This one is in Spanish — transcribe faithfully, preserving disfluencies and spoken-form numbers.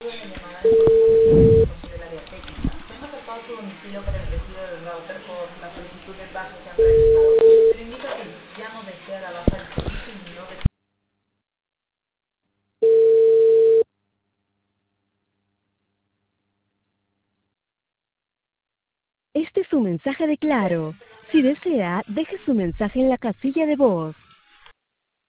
Este es su mensaje de Claro. Si desea, deje su mensaje en la casilla de voz.